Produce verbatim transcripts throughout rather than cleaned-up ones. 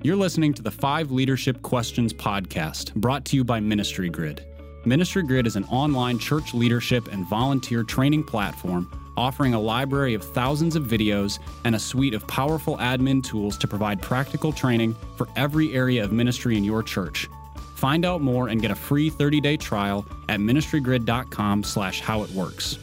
You're listening to the Five Leadership Questions podcast, brought to you by Ministry Grid. Ministry Grid is an online church leadership and volunteer training platform offering a library of thousands of videos and a suite of powerful admin tools to provide practical training for every area of ministry in your church. Find out more and get a free thirty-day trial at ministrygrid.com slash how it works.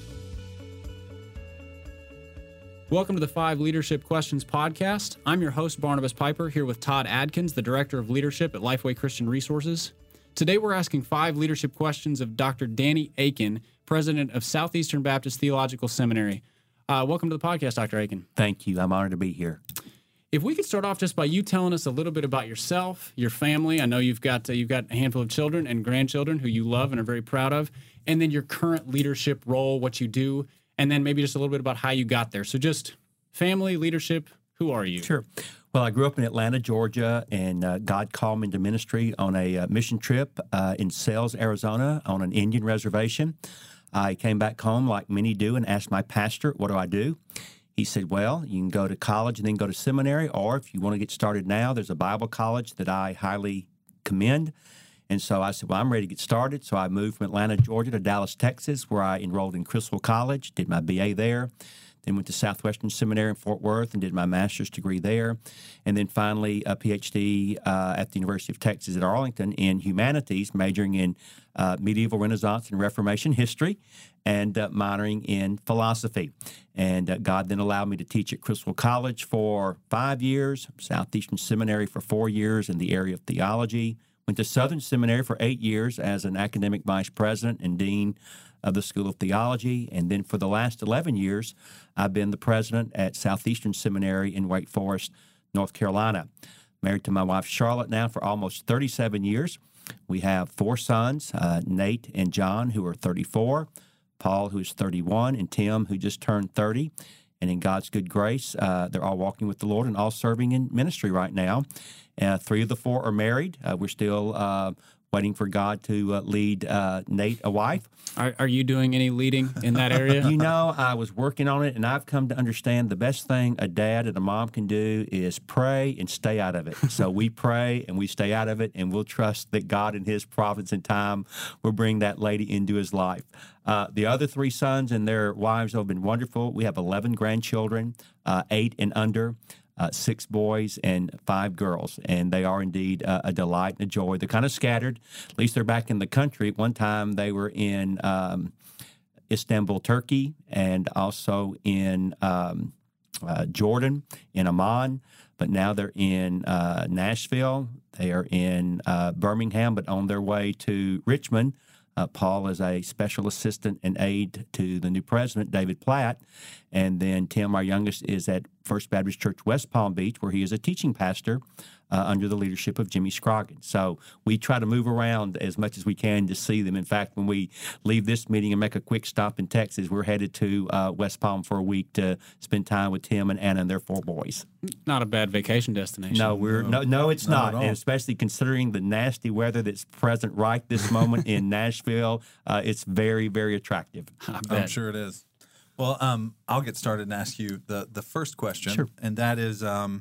Welcome to the Five Leadership Questions podcast. I'm your host, Barnabas Piper, here with Todd Adkins, the Director of Leadership at Lifeway Christian Resources. Today, we're asking five leadership questions of Doctor Danny Akin, President of Southeastern Baptist Theological Seminary. Uh, welcome to the podcast, Doctor Akin. Thank you. I'm honored to be here. If we could start off just by you telling us a little bit about yourself, your family. I know you've got uh, you've got a handful of children and grandchildren who you love and are very proud of, and then your current leadership role, what you do, and then maybe just a little bit about how you got there. So just family, leadership, who are you? Sure. Well, I grew up in Atlanta, Georgia, and uh, God called me into ministry on a uh, mission trip uh, in Sells, Arizona, on an Indian reservation. I came back home like many do and asked my pastor, what do I do? He said, well, you can go to college and then go to seminary, or if you want to get started now, there's a Bible college that I highly commend. And so I said, well, I'm ready to get started. So I moved from Atlanta, Georgia to Dallas, Texas, where I enrolled in Criswell College, did my B A there, then went to Southwestern Seminary in Fort Worth and did my master's degree there, and then finally a P H D uh, at the University of Texas at Arlington in humanities, majoring in uh, medieval Renaissance and Reformation history, and uh, minoring in philosophy. And uh, God then allowed me to teach at Criswell College for five years, Southeastern Seminary for four years in the area of theology. Went to Southern Seminary for eight years as an academic vice president and dean of the School of Theology. And then for the last eleven years, I've been the president at Southeastern Seminary in Wake Forest, North Carolina. Married to my wife, Charlotte, now for almost thirty-seven years. We have four sons, uh, Nate and John, who are thirty-four, Paul, who is thirty-one, and Tim, who just turned thirty. And in God's good grace, uh, they're all walking with the Lord and all serving in ministry right now. Uh, three of the four are married. Uh, we're still uh, waiting for God to uh, lead uh, Nate a wife. Are, are you doing any leading in that area? You know, I was working on it, and I've come to understand the best thing a dad and a mom can do is pray and stay out of it. So we pray and we stay out of it, and we'll trust that God in His providence and time will bring that lady into his life. Uh, the other three sons and their wives have been wonderful. We have eleven grandchildren, uh, eight and under. Uh, six boys and five girls, and they are indeed uh, a delight and a joy. They're kind of scattered. At least they're back in the country. At one time, they were in um, Istanbul, Turkey, and also in um, uh, Jordan, in Amman, but now they're in uh, Nashville. They are in uh, Birmingham, but on their way to Richmond. Uh, Paul is a special assistant and aide to the new president, David Platt. And then Tim, our youngest, is at First Baptist Church, West Palm Beach, where he is a teaching pastor uh, under the leadership of Jimmy Scroggins. So we try to move around as much as we can to see them. In fact, when we leave this meeting and make a quick stop in Texas, we're headed to uh, West Palm for a week to spend time with Tim and Anna and their four boys. Not a bad vacation destination. No, we're no, no, it's not, not, and especially considering the nasty weather that's present right this moment in Nashville, uh, it's very, very attractive. I bet. I'm sure it is. Well, um, I'll get started and ask you the, the first question, Sure. and that is, um,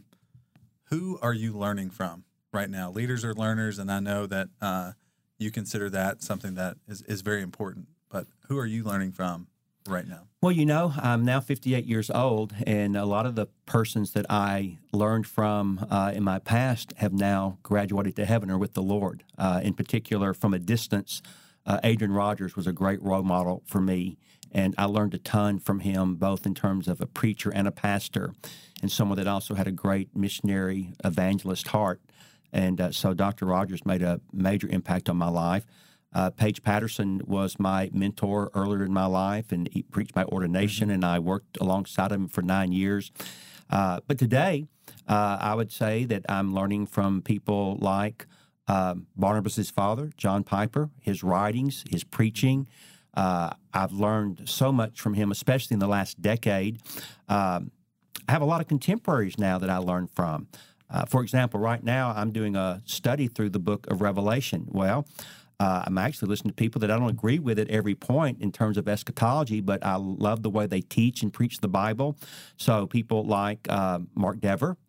who are you learning from right now? Leaders are learners, and I know that uh, you consider that something that is, is very important, but who are you learning from right now? Well, you know, I'm now fifty-eight years old, and a lot of the persons that I learned from uh, in my past have now graduated to heaven or with the Lord. Uh, in particular, from a distance, uh, Adrian Rogers was a great role model for me, and I learned a ton from him, both in terms of a preacher and a pastor, and someone that also had a great missionary evangelist heart. And uh, so Doctor Rogers made a major impact on my life. Uh, Paige Patterson was my mentor earlier in my life, and he preached my ordination, mm-hmm. and I worked alongside him for nine years. Uh, but today, uh, I would say that I'm learning from people like uh, Barnabas's father, John Piper, his writings, his preaching. Uh, I've learned so much from him, especially in the last decade. Um, I have a lot of contemporaries now that I learn from. Uh, for example, right now I'm doing a study through the book of Revelation. Well, Uh, I'm actually listening to people that I don't agree with at every point in terms of eschatology, but I love the way they teach and preach the Bible. So people like uh, Mark Dever,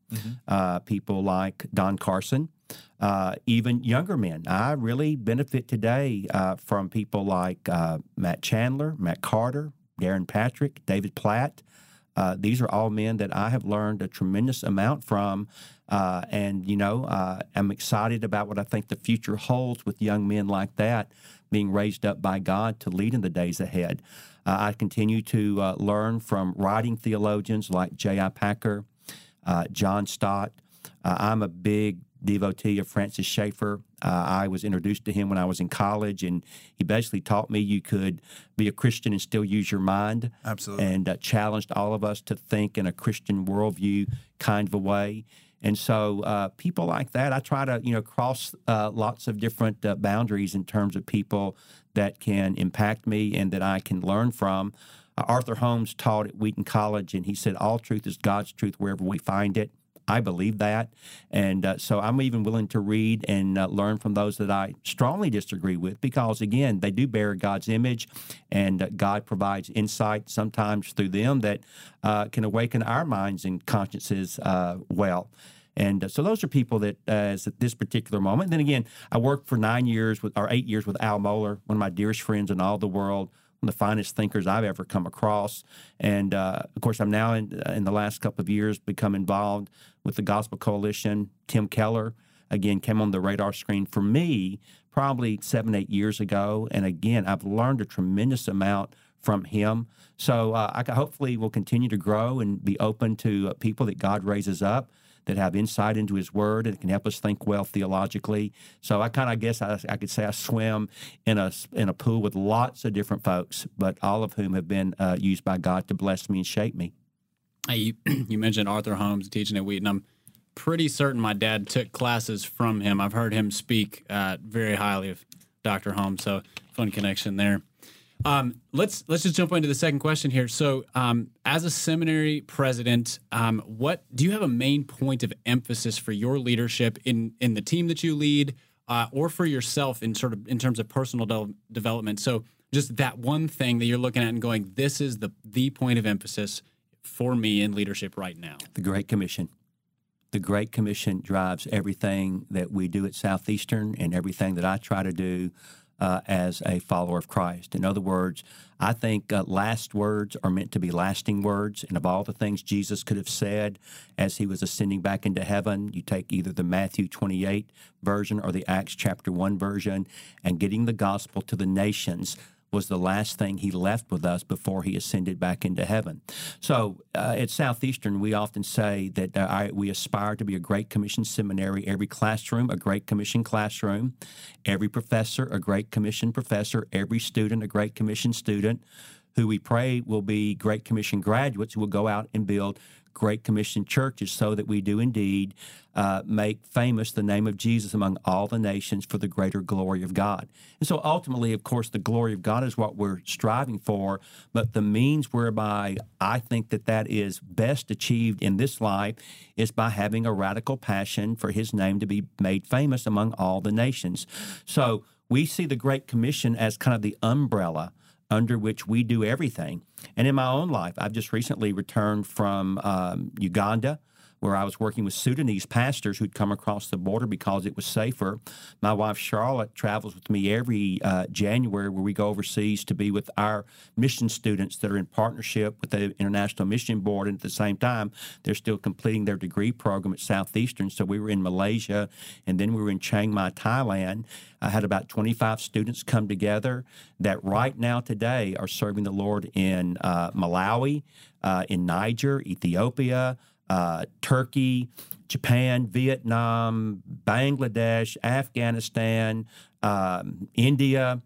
Mm-hmm. uh, people like Don Carson, uh, even younger men. I really benefit today uh, from people like uh, Matt Chandler, Matt Carter, Darren Patrick, David Platt. Uh, these are all men that I have learned a tremendous amount from. Uh, and, you know, uh, I'm excited about what I think the future holds with young men like that being raised up by God to lead in the days ahead. Uh, I continue to uh, learn from writing theologians like J I Packer, uh, John Stott. Uh, I'm a big devotee of Francis Schaeffer. Uh, I was introduced to him when I was in college, and he basically taught me you could be a Christian and still use your mind. Absolutely. And uh, challenged all of us to think in a Christian worldview kind of a way. And so uh, people like that, I try to, you know, cross uh, lots of different uh, boundaries in terms of people that can impact me and that I can learn from. Uh, Arthur Holmes taught at Wheaton College, and he said, all truth is God's truth wherever we find it. I believe that. And uh, so I'm even willing to read and uh, learn from those that I strongly disagree with because, again, they do bear God's image, and uh, God provides insight sometimes through them that uh, can awaken our minds and consciences uh, well. And uh, so those are people that, uh, as at this particular moment. And then again, I worked for nine years with, or eight years with Al Mohler, one of my dearest friends in all the world, one of the finest thinkers I've ever come across. And, uh, of course, I'm now, in, in the last couple of years, become involved with the Gospel Coalition. Tim Keller, again, came on the radar screen for me probably seven, eight years ago. And, again, I've learned a tremendous amount from him. So uh, I hopefully will continue to grow and be open to uh, people that God raises up that have insight into his word and can help us think well theologically. So I kind of guess I, I could say I swim in a in a pool with lots of different folks, but all of whom have been uh, used by God to bless me and shape me. Hey, you, you mentioned Arthur Holmes teaching at Wheaton. I'm pretty certain my dad took classes from him. I've heard him speak uh, very highly of Doctor Holmes, so fun connection there. Um, let's let's just jump into the second question here. So, um, as a seminary president, um, what do you have a main point of emphasis for your leadership in in the team that you lead, uh, or for yourself in sort of in terms of personal de- development? So, just that one thing that you're looking at and going, this is the the point of emphasis for me in leadership right now. The Great Commission. The Great Commission drives everything that we do at Southeastern and everything that I try to do Uh, as a follower of Christ. In other words, I think uh, last words are meant to be lasting words. And of all the things Jesus could have said as he was ascending back into heaven, you take either the Matthew twenty-eight version or the Acts chapter one version, and getting the gospel to the nations was the last thing he left with us before he ascended back into heaven. So uh, at Southeastern, we often say that uh, I, we aspire to be a Great Commission seminary, every classroom a Great Commission classroom, every professor a Great Commission professor, every student a Great Commission student, who we pray will be Great Commission graduates who will go out and build Great Commission churches so that we do indeed uh, make famous the name of Jesus among all the nations for the greater glory of God. And so ultimately, of course, the glory of God is what we're striving for, but the means whereby I think that that is best achieved in this life is by having a radical passion for his name to be made famous among all the nations. So we see the Great Commission as kind of the umbrella under which we do everything. And in my own life, I've just recently returned from um, Uganda, where I was working with Sudanese pastors who'd come across the border because it was safer. My wife, Charlotte, travels with me every uh, January where we go overseas to be with our mission students that are in partnership with the International Mission Board. And at the same time, they're still completing their degree program at Southeastern. So we were in Malaysia, and then we were in Chiang Mai, Thailand. I had about twenty-five students come together that right now today are serving the Lord in uh, Malawi, uh, in Niger, Ethiopia, Uh, Turkey, Japan, Vietnam, Bangladesh, Afghanistan, um, India,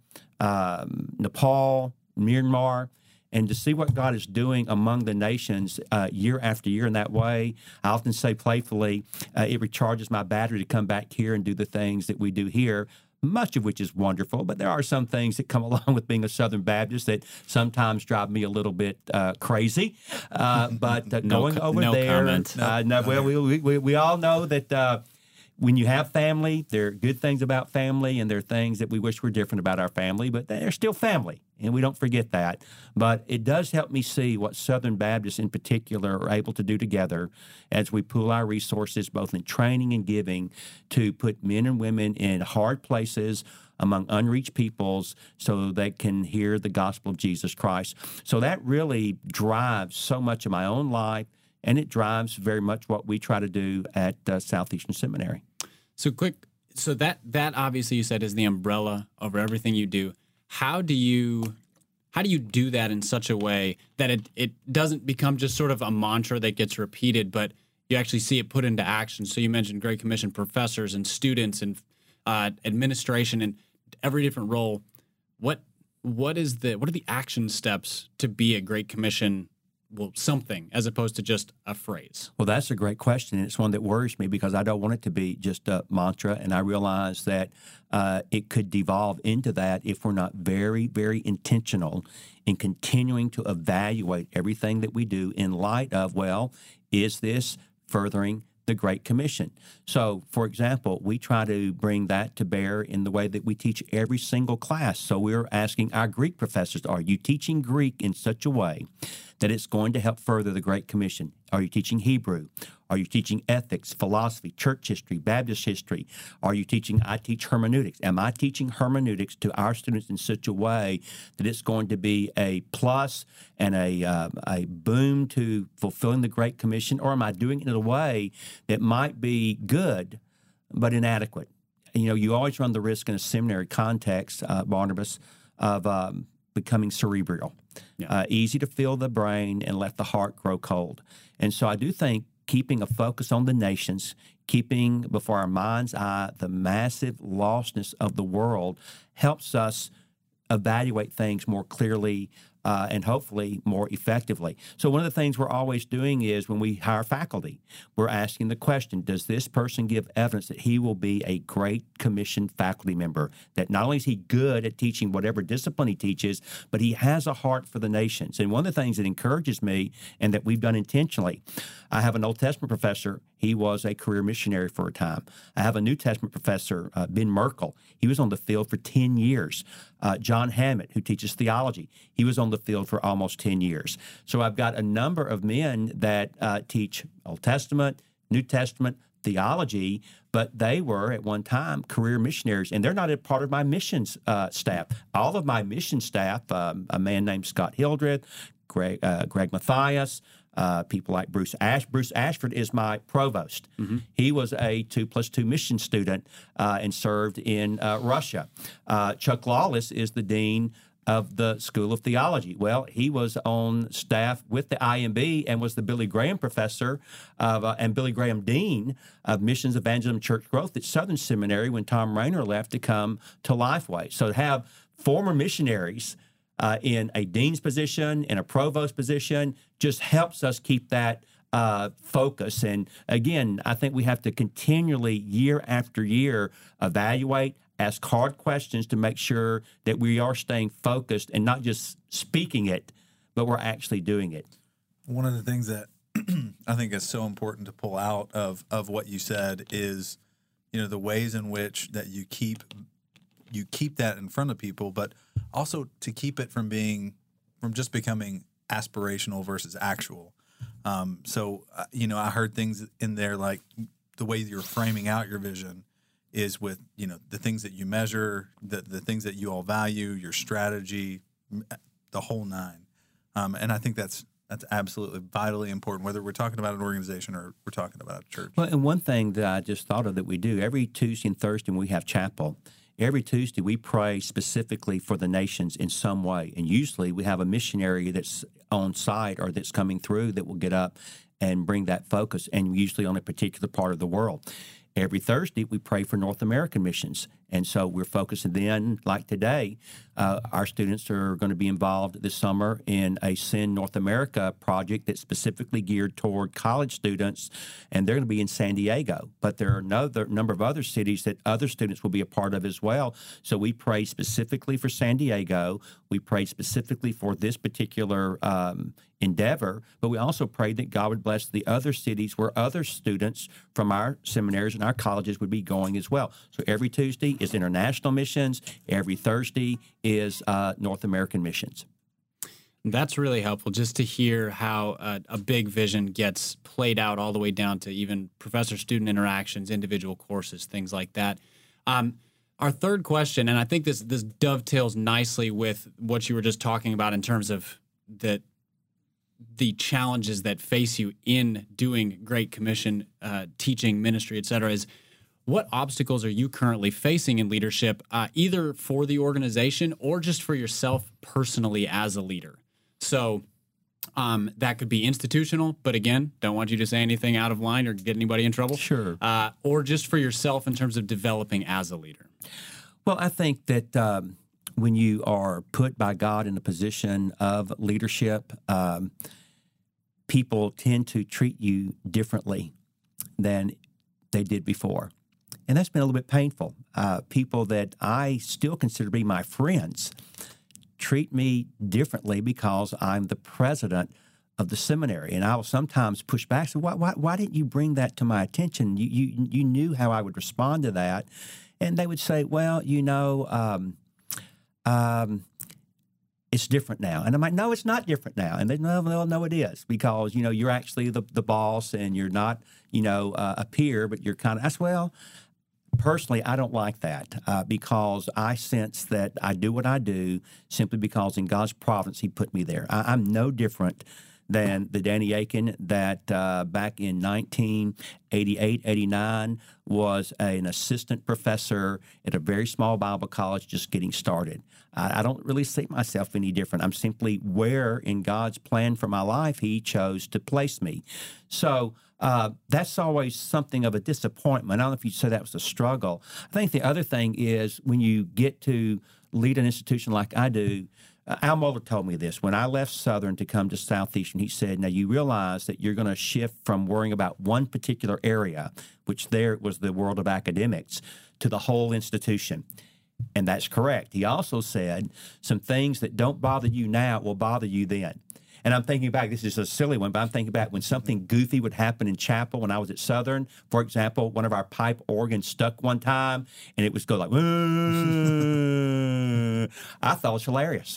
um, Nepal, Myanmar, and to see what God is doing among the nations uh, year after year in that way. I often say playfully, uh, it recharges my battery to come back here and do the things that we do here, much of which is wonderful, but there are some things that come along with being a Southern Baptist that sometimes drive me a little bit uh, crazy. Uh, but uh, no, going over no there, comment. uh, no, well, we, we we all know that uh, when you have family, there are good things about family, and there are things that we wish were different about our family, but they're still family, and we don't forget that. But it does help me see what Southern Baptists in particular are able to do together as we pool our resources, both in training and giving, to put men and women in hard places among unreached peoples so they can hear the gospel of Jesus Christ. So that really drives so much of my own life, and it drives very much what we try to do at uh, Southeastern Seminary. So quick, so that that obviously you said is the umbrella over everything you do. How do you how do you do that in such a way that it, it doesn't become just sort of a mantra that gets repeated, but you actually see it put into action? So you mentioned Great Commission professors and students and uh, administration and every different role. What what is the what are the action steps to be a Great Commission? Well, something as opposed to just a phrase? Well, that's a great question, and it's one that worries me because I don't want it to be just a mantra, and I realize that uh, it could devolve into that if we're not very, very intentional in continuing to evaluate everything that we do in light of, well, is this furthering the Great Commission? So, for example, we try to bring that to bear in the way that we teach every single class. So we're asking our Greek professors, are you teaching Greek in such a way that it's going to help further the Great Commission? Are you teaching Hebrew? Are you teaching ethics, philosophy, church history, Baptist history? Are you teaching, I teach hermeneutics. Am I teaching hermeneutics to our students in such a way that it's going to be a plus and a, uh, a boom to fulfilling the Great Commission? Or am I doing it in a way that might be good but inadequate? You know, you always run the risk in a seminary context, uh, Barnabas, of um, becoming cerebral. Yeah. Uh, easy to fill the brain and let the heart grow cold. And so I do think keeping a focus on the nations, keeping before our mind's eye the massive lostness of the world helps us evaluate things more clearly uh, and hopefully more effectively. So one of the things we're always doing is when we hire faculty, we're asking the question, does this person give evidence that he will be a Great Commission faculty member, that not only is he good at teaching whatever discipline he teaches, but he has a heart for the nations? And one of the things that encourages me and that we've done intentionally, I have an Old Testament professor. He was a career missionary for a time. I have a New Testament professor, uh, Ben Merkel. He was on the field for ten years. Uh, John Hammett, who teaches theology, he was on the field for almost ten years. So I've got a number of men that uh, teach Old Testament, New Testament, theology, but they were at one time career missionaries, and they're not a part of my missions uh, staff. All of my mission staff, um, a man named Scott Hildreth, Greg, uh, Greg Matthias, Uh, people like Bruce Ash. Bruce Ashford is my provost. Mm-hmm. He was a two plus two mission student uh, and served in uh, Russia. Uh, Chuck Lawless is the dean of the School of Theology. Well, he was on staff with the I M B and was the Billy Graham professor of, uh, and Billy Graham dean of Missions, Evangelism, Church Growth at Southern Seminary when Tom Rayner left to come to Lifeway. So to have former missionaries Uh, in a dean's position, in a provost position, just helps us keep that uh, focus. And again, I think we have to continually, year after year, evaluate, ask hard questions to make sure that we are staying focused and not just speaking it, but we're actually doing it. One of the things that I think is so important to pull out of, of what you said is, you know, the ways in which that you keep you keep that in front of people, but also to keep it from being, from just becoming aspirational versus actual. Um, so, uh, you know, I heard things in there like the way you're framing out your vision is with, you know, the things that you measure, the, the things that you all value, your strategy, the whole nine. Um, and I think that's, that's absolutely vitally important, whether we're talking about an organization or we're talking about a church. Well, and one thing that I just thought of that we do every Tuesday and Thursday when we have chapel, every Tuesday, we pray specifically for the nations in some way. And usually we have a missionary that's on site or that's coming through that will get up and bring that focus, and usually on a particular part of the world. Every Thursday, we pray for North American missions. And so we're focusing then, like today, uh, our students are going to be involved this summer in a Send North America project that's specifically geared toward college students, and they're going to be in San Diego. But there are another number of other cities that other students will be a part of as well. So we pray specifically for San Diego. We pray specifically for this particular um, endeavor, but we also pray that God would bless the other cities where other students from our seminaries and in our colleges would be going as well. So every Tuesday is international missions. Every Thursday is uh, North American missions. That's really helpful just to hear how uh, a big vision gets played out all the way down to even professor-student interactions, individual courses, things like that. Um, our third question, and I think this this dovetails nicely with what you were just talking about in terms of the the challenges that face you in doing Great Commission, uh, teaching, ministry, et cetera, is what obstacles are you currently facing in leadership, uh, either for the organization or just for yourself personally as a leader? So um, that could be institutional, but again, don't want you to say anything out of line or get anybody in trouble. Sure. Uh, or just for yourself in terms of developing as a leader. Well, I think that um, when you are put by God in a position of leadership, um, people tend to treat you differently than they did before. And that's been a little bit painful. Uh, people that I still consider to be my friends treat me differently because I'm the president of the seminary. And I will sometimes push back, say, why, why, why didn't you bring that to my attention? You, you, you knew how I would respond to that. And they would say, well, you know, um, um, it's different now. And I'm like, no, it's not different now. And they know, well, no, it is, because, you know, you're actually the, the boss and you're not, you know, uh, a peer, but you're kind of, as well. Personally, I don't like that uh, because I sense that I do what I do simply because in God's providence, He put me there. I, I'm no different than the Danny Aiken that uh, back in nineteen eighty-eight, eighty-nine was a, an assistant professor at a very small Bible college just getting started. I, I don't really see myself any different. I'm simply where in God's plan for my life He chose to place me. So uh, that's always something of a disappointment. I don't know if you'd say that was a struggle. I think the other thing is when you get to lead an institution like I do, Uh, Al Mohler told me this. When I left Southern to come to Southeastern, he said, now you realize that you're going to shift from worrying about one particular area, which there was the world of academics, to the whole institution. And that's correct. He also said some things that don't bother you now will bother you then. And I'm thinking back, this is a silly one, but I'm thinking back when something goofy would happen in chapel when I was at Southern. For example, one of our pipe organs stuck one time, and it was go like, I thought it was hilarious.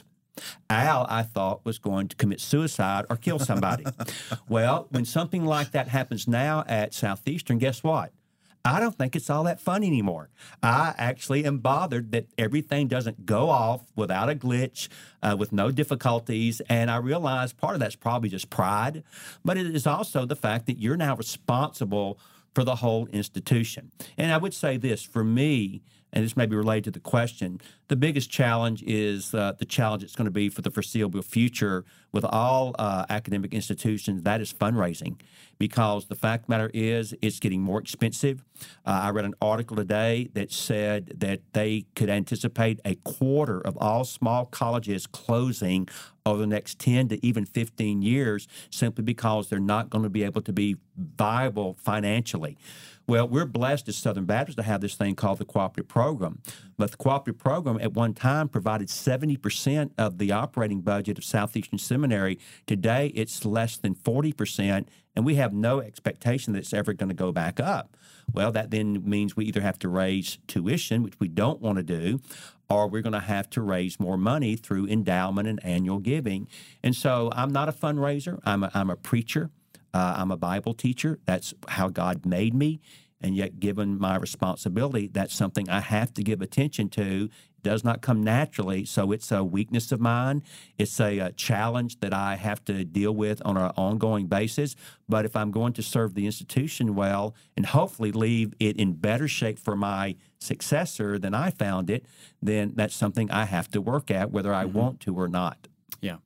Al, I thought, was going to commit suicide or kill somebody. Well, when something like that happens now at Southeastern, guess what? I don't think it's all that fun anymore. I actually am bothered that everything doesn't go off without a glitch, uh, with no difficulties, and I realize part of that's probably just pride, but it is also the fact that you're now responsible for the whole institution. And I would say this, for me, and this may be related to the question, the biggest challenge is uh, the challenge it's going to be for the foreseeable future with all uh, academic institutions. That is fundraising, because the fact of the matter is it's getting more expensive. Uh, I read an article today that said that they could anticipate a quarter of all small colleges closing over the next ten to even fifteen years simply because they're not going to be able to be viable financially. Well, we're blessed as Southern Baptists to have this thing called the Cooperative Program. But the Cooperative Program at one time provided seventy percent of the operating budget of Southeastern Seminary. Today, it's less than forty percent, and we have no expectation that it's ever going to go back up. Well, that then means we either have to raise tuition, which we don't want to do, or we're going to have to raise more money through endowment and annual giving. And so I'm not a fundraiser. I'm a, I'm a preacher. Uh, I'm a Bible teacher. That's how God made me. And yet, given my responsibility, that's something I have to give attention to. It does not come naturally. So it's a weakness of mine. It's a, a challenge that I have to deal with on an ongoing basis. But if I'm going to serve the institution well and hopefully leave it in better shape for my successor than I found it, then that's something I have to work at, whether I mm-hmm. want to or not. Yeah.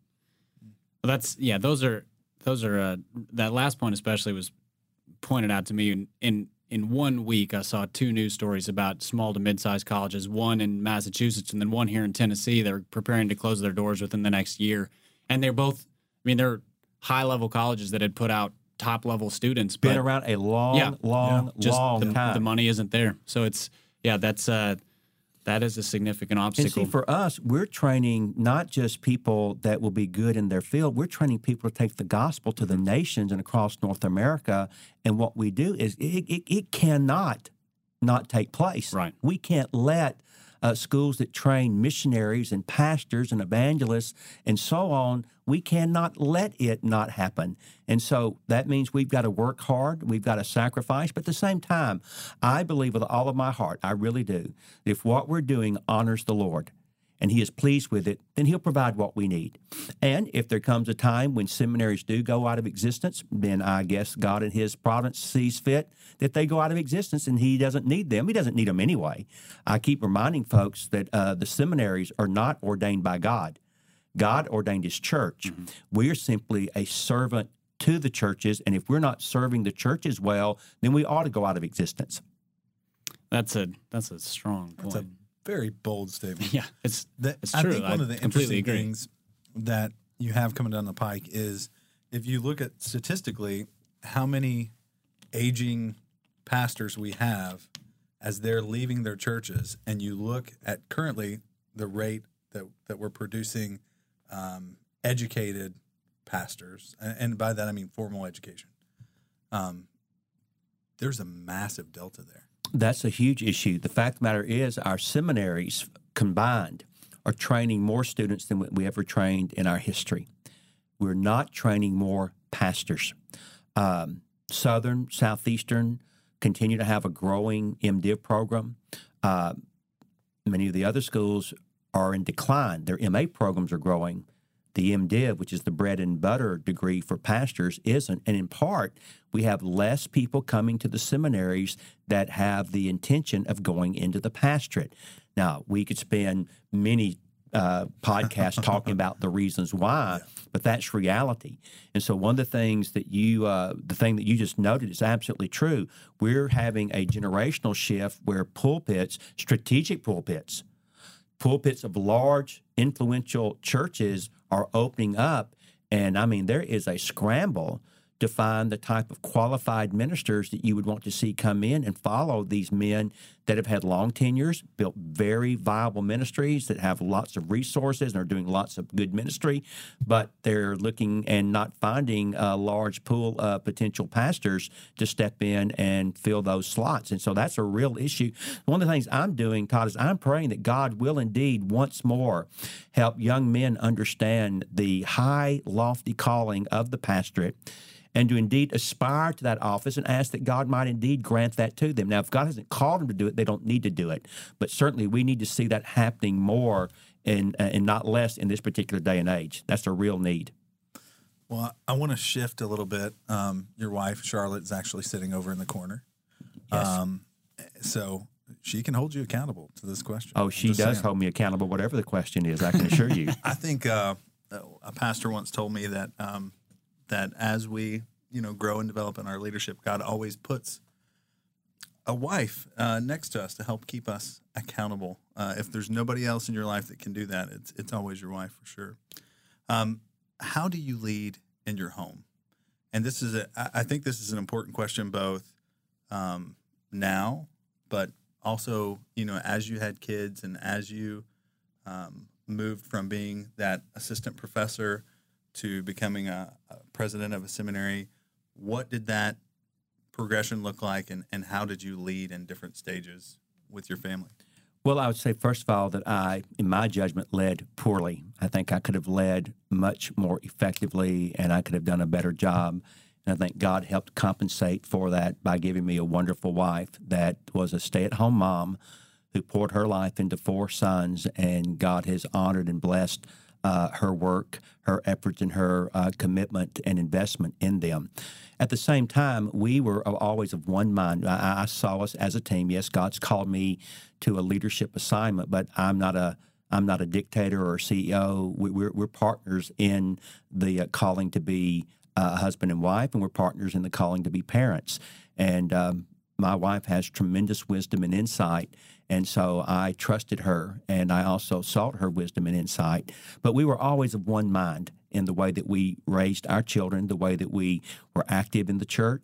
Well, that's, yeah, those are, those are, uh, that last point especially was pointed out to me in, in, in one week. I saw two news stories about small to mid-sized colleges, one in Massachusetts and then one here in Tennessee. They're preparing to close their doors within the next year. And they're both, I mean, they're high-level colleges that had put out top-level students. Been but, around a long, yeah, long, yeah. Just long the, time. The money isn't there. So it's, yeah, that's uh, That is a significant And obstacle. see, for us, we're training not just people that will be good in their field. We're training people to take the gospel to the nations and across North America. And what we do is it, it, it cannot not take place. Right. We can't let uh, schools that train missionaries and pastors and evangelists and so on, we cannot let it not happen. And so that means we've got to work hard, we've got to sacrifice, but at the same time, I believe with all of my heart, I really do, if what we're doing honors the Lord, and He is pleased with it, then He'll provide what we need. And if there comes a time when seminaries do go out of existence, then I guess God in His providence sees fit that they go out of existence and He doesn't need them. He doesn't need them anyway. I keep reminding folks that uh, the seminaries are not ordained by God. God ordained His church. Mm-hmm. We are simply a servant to the churches, and if we're not serving the churches well, then we ought to go out of existence. That's a that's a strong point. That's a very bold statement. Yeah, it's, that, it's I true. think one I of the completely interesting agree. things that you have coming down the pike is if you look at statistically how many aging pastors we have as they're leaving their churches, and you look at currently the rate that, that we're producing um, educated pastors, and, and by that I mean formal education, um, there's a massive delta there. That's a huge issue. The fact of the matter is our seminaries combined are training more students than we ever trained in our history. We're not training more pastors. Um, Southern, Southeastern continue to have a growing MDiv program. Uh, many of the other schools are in decline. Their M A programs are growing. The MDiv, which is the bread and butter degree for pastors, isn't. And in part, we have less people coming to the seminaries that have the intention of going into the pastorate. Now, we could spend many uh, podcasts talking about the reasons why, yeah. but that's reality. And so one of the things that you, uh, the thing that you just noted is absolutely true. We're having a generational shift where pulpits, strategic pulpits, pulpits of large, influential churches are opening up, and I mean, there is a scramble to find the type of qualified ministers that you would want to see come in and follow these men that have had long tenures, built very viable ministries, that have lots of resources and are doing lots of good ministry, but they're looking and not finding a large pool of potential pastors to step in and fill those slots. And so that's a real issue. One of the things I'm doing, Todd, is I'm praying that God will indeed once more help young men understand the high, lofty calling of the pastorate, and to indeed aspire to that office and ask that God might indeed grant that to them. Now, if God hasn't called them to do it, they don't need to do it. But certainly we need to see that happening more and, uh, and not less in this particular day and age. That's a real need. Well, I want to shift a little bit. Um, your wife, Charlotte, is actually sitting over in the corner. Yes. Um, so she can hold you accountable to this question. Oh, she does saying. hold me accountable, whatever the question is, I can assure you. I think uh, a pastor once told me that um, that as we, you know, grow and develop in our leadership, God always puts a wife uh, next to us to help keep us accountable. Uh, if there's nobody else in your life that can do that, it's it's always your wife for sure. Um, how do you lead in your home? And this is a, I think this is an important question, both um, now, but also, you know, as you had kids and as you um, moved from being that assistant professor to becoming a, a president of a seminary, what did that progression look like, and, and how did you lead in different stages with your family? Well, I would say, first of all, that I, in my judgment, led poorly. I think I could have led much more effectively, and I could have done a better job. And I think God helped compensate for that by giving me a wonderful wife that was a stay-at-home mom who poured her life into four sons, and God has honored and blessed Uh, her work, her efforts, and her uh, commitment and investment in them. At the same time, we were always of one mind. I, I saw us as a team. Yes, God's called me to a leadership assignment, but I'm not a I'm not a dictator or a C E O. We, we're, we're partners in the uh, calling to be uh, husband and wife, and we're partners in the calling to be parents. And um, my wife has tremendous wisdom and insight, and so I trusted her, and I also sought her wisdom and insight. But we were always of one mind in the way that we raised our children, the way that we were active in the church.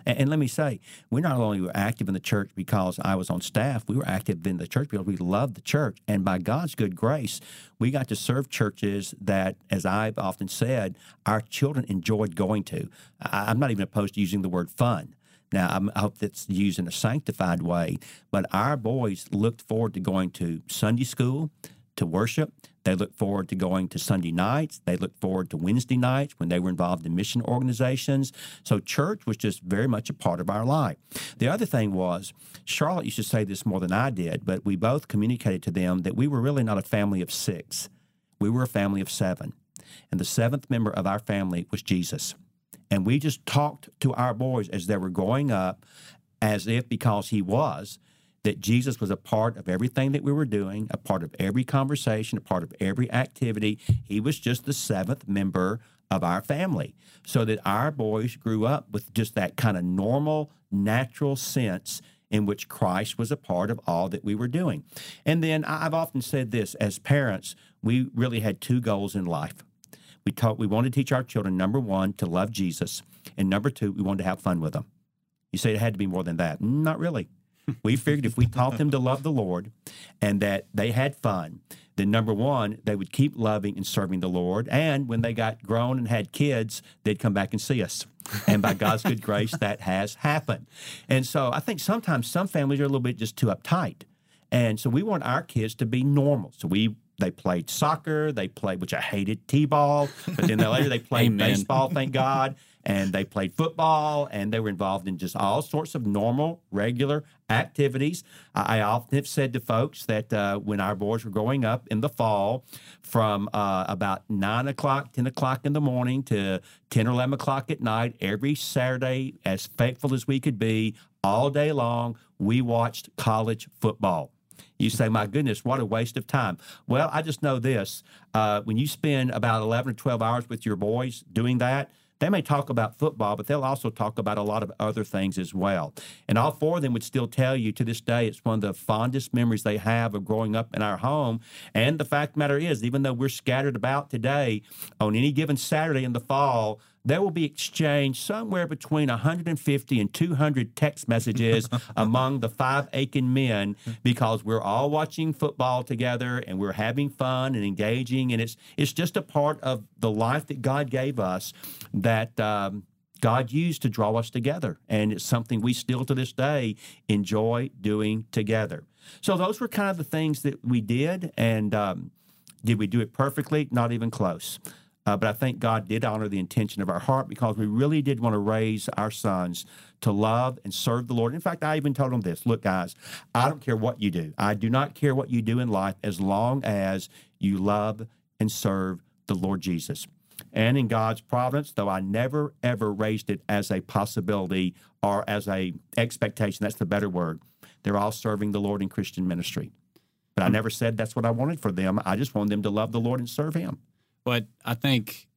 And, and let me say, we not only were active in the church because I was on staff, we were active in the church because we loved the church. And by God's good grace, we got to serve churches that, as I've often said, our children enjoyed going to. I, I'm not even opposed to using the word fun. Now, I'm, I hope that's used in a sanctified way, but our boys looked forward to going to Sunday school, to worship. They looked forward to going to Sunday nights. They looked forward to Wednesday nights when they were involved in mission organizations. So church was just very much a part of our life. The other thing was, Charlotte used to say this more than I did, but we both communicated to them that we were really not a family of six. We were a family of seven. And the seventh member of our family was Jesus. And we just talked to our boys as they were growing up as if, because he was, that Jesus was a part of everything that we were doing, a part of every conversation, a part of every activity. He was just the seventh member of our family, so that our boys grew up with just that kind of normal, natural sense in which Christ was a part of all that we were doing. And then I've often said this, as parents, we really had two goals in life. We taught, we wanted to teach our children, number one, to love Jesus, and number two, we wanted to have fun with them. You say it had to be more than that. Not really. We figured if we taught them to love the Lord and that they had fun, then number one, they would keep loving and serving the Lord. And when they got grown and had kids, they'd come back and see us. And by God's good grace, that has happened. And so I think sometimes some families are a little bit just too uptight. And so we want our kids to be normal. So we They played soccer, they played, which I hated, t-ball, but then later they played baseball, thank God, and they played football, and they were involved in just all sorts of normal, regular activities. I often have said to folks that uh, when our boys were growing up in the fall, from uh, about nine o'clock, ten o'clock in the morning to ten or eleven o'clock at night, every Saturday, as faithful as we could be, all day long, we watched college football. You say, my goodness, what a waste of time. Well, I just know this. Uh, when you spend about eleven or twelve hours with your boys doing that, they may talk about football, but they'll also talk about a lot of other things as well. And all four of them would still tell you to this day it's one of the fondest memories they have of growing up in our home. And the fact of the matter is, even though we're scattered about today, on any given Saturday in the fall, there will be exchanged somewhere between one hundred fifty and two hundred text messages among the five Aiken men, because we're all watching football together and we're having fun and engaging. And it's it's just a part of the life that God gave us that um, God used to draw us together. And it's something we still to this day enjoy doing together. So those were kind of the things that we did. And um, did we do it perfectly? Not even close. Uh, but I think God did honor the intention of our heart, because we really did want to raise our sons to love and serve the Lord. In fact, I even told them this. Look, guys, I don't care what you do. I do not care what you do in life as long as you love and serve the Lord Jesus. And in God's providence, though I never, ever raised it as a possibility or as a expectation, that's the better word, they're all serving the Lord in Christian ministry. But I never said that's what I wanted for them. I just wanted them to love the Lord and serve Him. But I think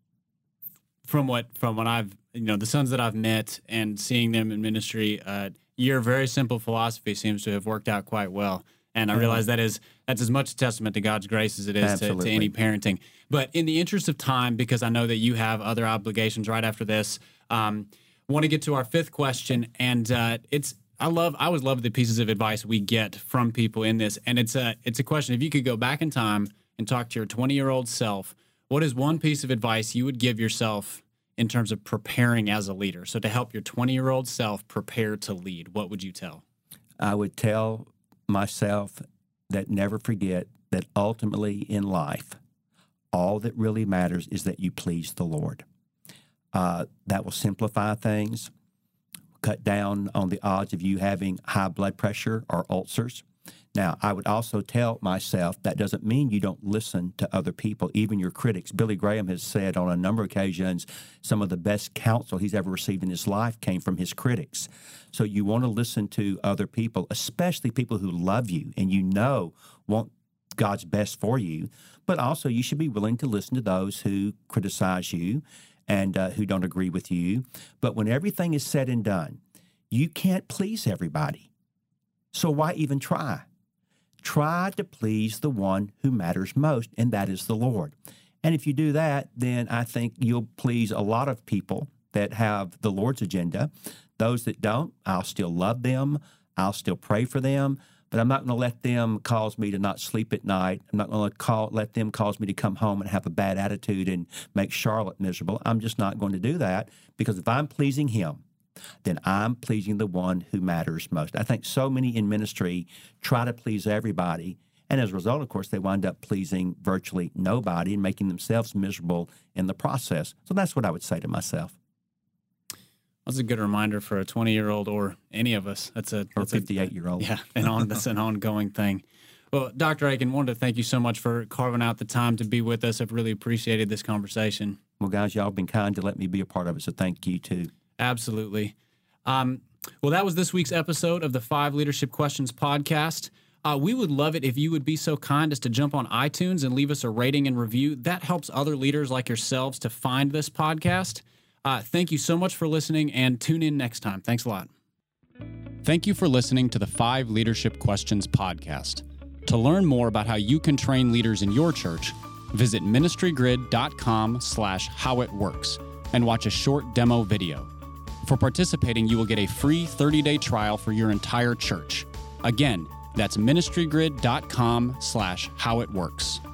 from what from what I've, you know, the sons that I've met and seeing them in ministry, uh, your very simple philosophy seems to have worked out quite well. And I realize that is that's as much a testament to God's grace as it is to, to any parenting. But in the interest of time, because I know that you have other obligations right after this, um, I want to get to our fifth question. And uh, it's I love I always love the pieces of advice we get from people in this. And it's a it's a question: if you could go back in time and talk to your twenty-year-old self, what is one piece of advice you would give yourself in terms of preparing as a leader? So to help your twenty-year-old self prepare to lead, what would you tell? I would tell myself that never forget that ultimately in life, all that really matters is that you please the Lord. Uh, that will simplify things, cut down on the odds of you having high blood pressure or ulcers. Now, I would also tell myself that doesn't mean you don't listen to other people, even your critics. Billy Graham has said on a number of occasions some of the best counsel he's ever received in his life came from his critics. So you want to listen to other people, especially people who love you and you know want God's best for you. But also you should be willing to listen to those who criticize you and uh, who don't agree with you. But when everything is said and done, you can't please everybody. So why even try? Try to please the one who matters most, and that is the Lord. And if you do that, then I think you'll please a lot of people that have the Lord's agenda. Those that don't, I'll still love them. I'll still pray for them. But I'm not going to let them cause me to not sleep at night. I'm not going to call, let them cause me to come home and have a bad attitude and make Charlotte miserable. I'm just not going to do that, because if I'm pleasing him, then I'm pleasing the one who matters most. I think so many in ministry try to please everybody, and as a result, of course, they wind up pleasing virtually nobody and making themselves miserable in the process. So that's what I would say to myself. That's a good reminder for a twenty-year-old or any of us. That's a or that's fifty-eight-year-old. Yeah, and on that's an ongoing thing. Well, Doctor Akin, wanted to thank you so much for carving out the time to be with us. I've really appreciated this conversation. Well, guys, y'all have been kind to let me be a part of it, so thank you, too. Absolutely. Um, well, that was this week's episode of the Five Leadership Questions podcast. Uh, we would love it if you would be so kind as to jump on iTunes and leave us a rating and review. That helps other leaders like yourselves to find this podcast. Uh, thank you so much for listening, and tune in next time. Thanks a lot. Thank you for listening to the Five Leadership Questions podcast. To learn more about how you can train leaders in your church, visit ministrygrid.com slash how it works and watch a short demo video. For participating, you will get a free thirty-day trial for your entire church. Again, that's ministrygrid.com slash how it works.